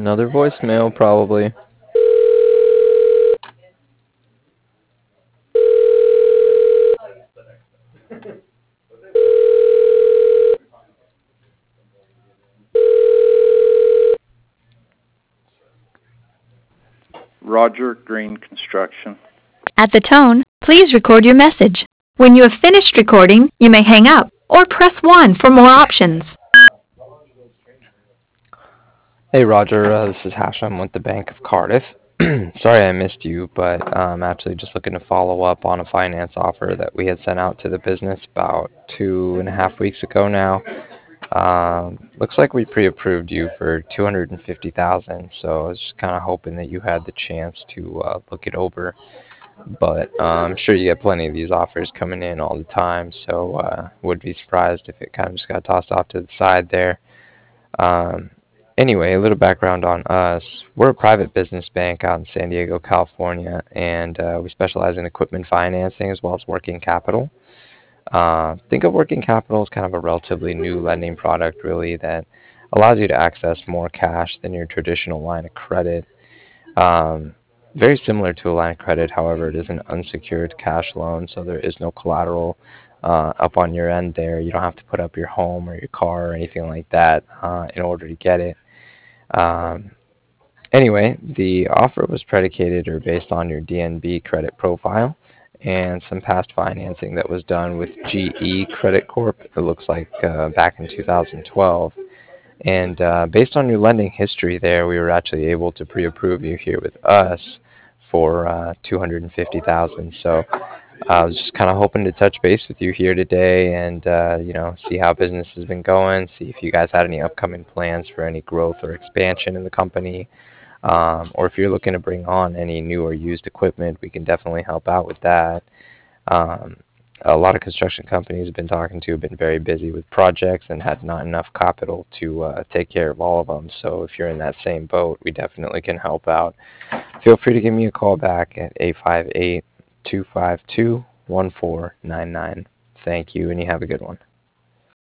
Another voicemail, probably. Roger Green Construction. At the tone, please record your message. When you have finished recording, you may hang up or press 1 for more options. Hey Roger, this is Hashem with the Bank of Cardiff. Sorry I missed you, but I'm actually just looking to follow up on a finance offer that we had sent out to the business about 2.5 weeks ago now. Looks like we pre-approved you for $250,000, so I was just kind of hoping that you had the chance to look it over. But I'm sure you get plenty of these offers coming in all the time, so would be surprised if it kind of just got tossed off to the side there. Anyway, a little background on us. We're a private business bank out in San Diego, California, and we specialize in equipment financing as well as working capital. Think of working capital as kind of a relatively new lending product, really, that allows you to access more cash than your traditional line of credit. Very similar to a line of credit, however, it is an unsecured cash loan, so there is no collateral up on your end there. You don't have to put up your home or your car or anything like that in order to get it. Anyway, the offer was predicated or based on your DNB credit profile and some past financing that was done with GE Credit Corp. It looks like back in 2012. And based on your lending history there, we were actually able to pre-approve you here with us for $250,000. So I was just kind of hoping to touch base with you here today and see how business has been going, see if you guys had any upcoming plans for any growth or expansion in the company, or if you're looking to bring on any new or used equipment, we can definitely help out with that. A lot of construction companies I've been talking to have been very busy with projects and had not enough capital to take care of all of them. So if you're in that same boat, we definitely can help out. Feel free to give me a call back at 858-252-1499. Thank you, and you have a good one.